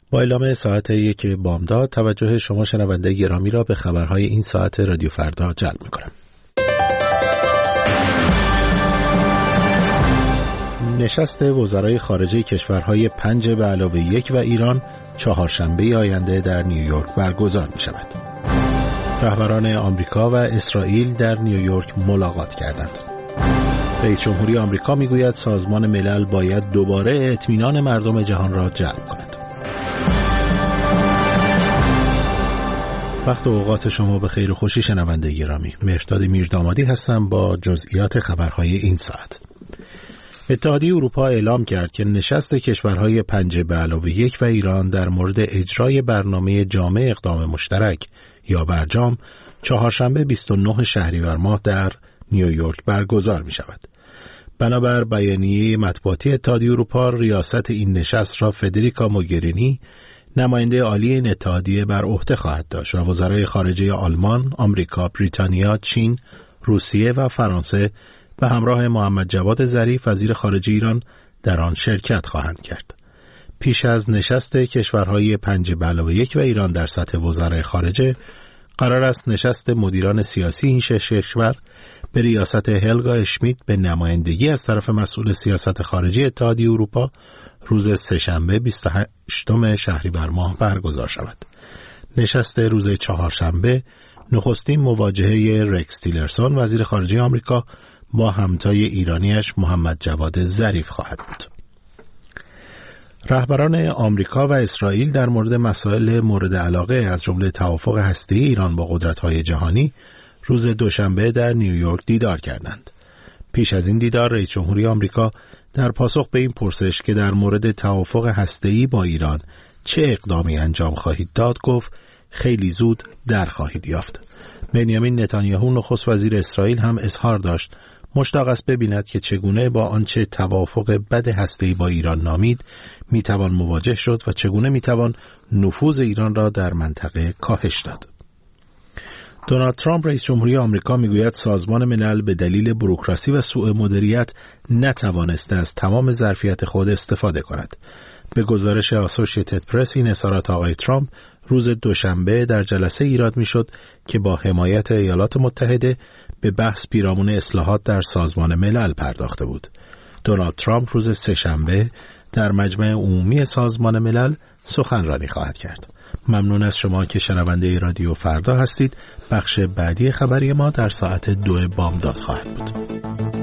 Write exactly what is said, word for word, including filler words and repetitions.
با اعلام ساعت یک بامداد توجه شما شنونده گرامی را به خبرهای این ساعت رادیو فردا جلب می‌کنم. نشست وزرای خارجه کشورهای پنج به علاوه یک و ایران چهارشنبه آینده در نیویورک برگزار می‌شود. رهبران آمریکا و اسرائیل در نیویورک ملاقات کردند. رئیس جمهوری آمریکا میگوید سازمان ملل باید دوباره اطمینان مردم جهان را جلب کند. وقت و اوقات شما به خیر و خوشی شنونده گرامی. مهرداد میردامادی هستم با جزئیات خبرهای این ساعت. اتحادیه اروپا اعلام کرد که نشست کشورهای پنج به علاوه یک و ایران در مورد اجرای برنامه جامع اقدام مشترک یا برجام چهارشنبه بیست و نه شهریور ماه در نیویورک برگزار می شود. بنابر بیانیه مطبوعاتی اتحادیه اروپا، ریاست این نشست را فدریکا موگرینی نماینده عالی این اتحادیه بر عهده خواهد داشت و وزرای خارجه آلمان، آمریکا، بریتانیا، چین، روسیه و فرانسه به همراه محمد جواد ظریف وزیر خارجه ایران در آن شرکت خواهند کرد. پیش از نشست کشورهای پنج به علاوه یک و ایران در سطح وزرای خارجه، قرار است نشست مدیران سیاسی این شش کشور به ریاست هلگا اشمیت به نمایندگی از طرف مسئول سیاست خارجی اتحادیه اروپا روز سه‌شنبه بیست و هشتم شهریور ماه برگزار شود. نشست روز چهارشنبه نخستین مواجهه رکس تیلرسون وزیر خارجه آمریکا با همتای ایرانیش محمد جواد ظریف خواهد بود. رهبران آمریکا و اسرائیل در مورد مسائل مورد علاقه از جمله توافق هسته‌ای ایران با قدرت‌های جهانی روز دوشنبه در نیویورک دیدار کردند. پیش از این دیدار رئیس جمهوری آمریکا در پاسخ به این پرسش که در مورد توافق هسته‌ای با ایران چه اقدامی انجام خواهید داد گفت خیلی زود در خواهید یافت. بنیامین نتانیاهو نخست وزیر اسرائیل هم اظهار داشت مشتاق است ببیند که چگونه با آنچه توافق بد هسته‌ای با ایران نامید میتوان مواجه شد و چگونه میتوان نفوذ ایران را در منطقه کاهش داد. دونالد ترامپ رئیس جمهوری آمریکا میگوید سازمان ملل به دلیل بوروکراسی و سوء مدیریت نتوانسته از تمام ظرفیت خود استفاده کند. به گزارش آسوشیتد پرس این اظهارات آقای ترامپ روز دوشنبه در جلسه ایراد میشد که با حمایت ایالات متحده به بحث پیرامون اصلاحات در سازمان ملل پرداخته بود. دونالد ترامپ روز سه‌شنبه در مجمع عمومی سازمان ملل سخنرانی خواهد کرد. ممنون از شما که شنونده رادیو فردا هستید. بخش بعدی خبری ما در ساعت دو بامداد خواهد بود.